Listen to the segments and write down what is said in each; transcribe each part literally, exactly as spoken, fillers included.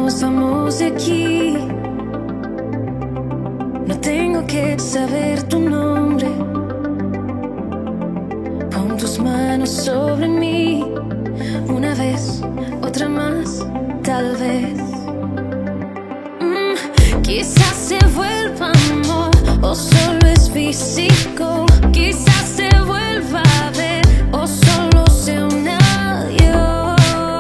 nos vamos de aquí. No tengo que saber tu nombre. Pon tus manos sobre mí. Una vez, otra más, tal vez. mm, Quizás se vuelva amor o solo es físico. Quizás se vuelva a ver o solo sea un adiós.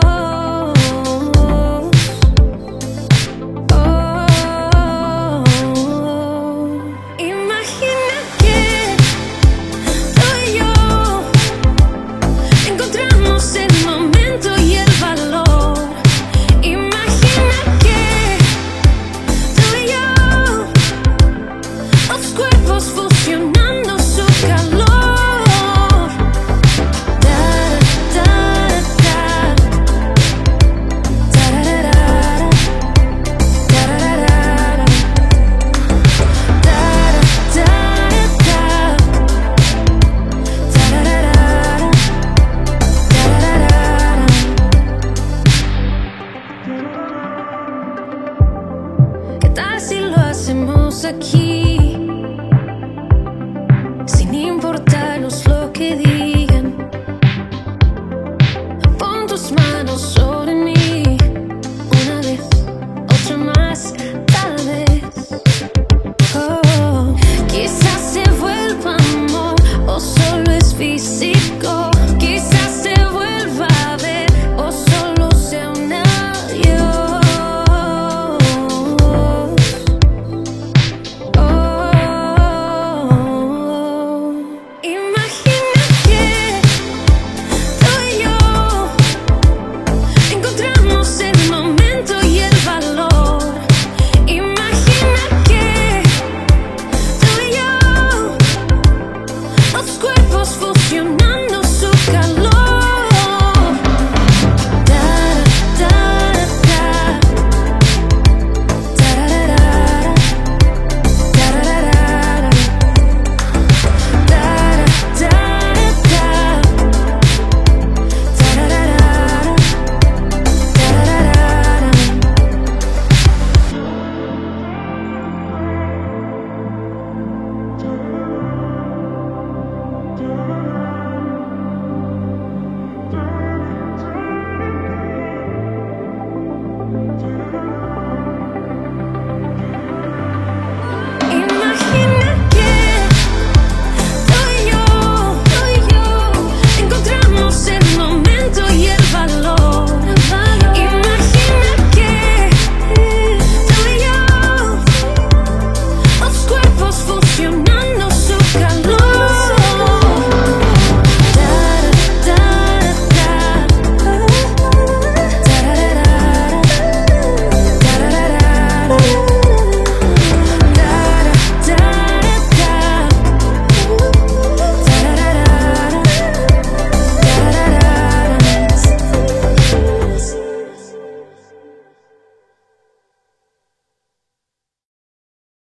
Oh, imagina que tú y yo encontramos el momento y el valor. Imagina que tú y yo, los cuerpos fusionando su calor. ¿Qué tal si lo hacemos aquí?